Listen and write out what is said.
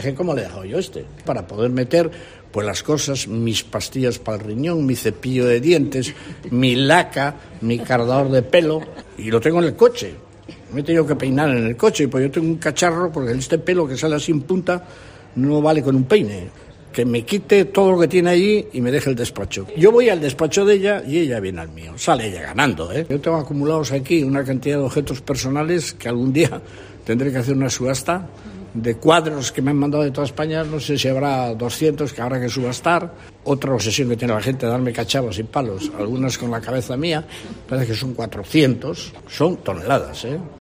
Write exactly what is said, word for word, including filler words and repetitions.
¿Cómo le he dejado yo este? Para poder meter pues las cosas, mis pastillas para el riñón, mi cepillo de dientes, mi laca, mi cargador de pelo, y lo tengo en el coche. Me he tenido que peinar en el coche, pues yo tengo un cacharro, porque este pelo que sale así en punta no vale con un peine. Que me quite todo lo que tiene allí y me deje el despacho. Yo voy al despacho de ella y ella viene al mío. Sale ella ganando, ¿eh? Yo tengo acumulados aquí una cantidad de objetos personales que algún día tendré que hacer una subasta de cuadros que me han mandado de toda España. No sé si habrá doscientos que habrá que subastar. Otra obsesión que tiene la gente de darme cachavos y palos, algunas con la cabeza mía, parece que son cuatrocientos. Son toneladas, ¿eh?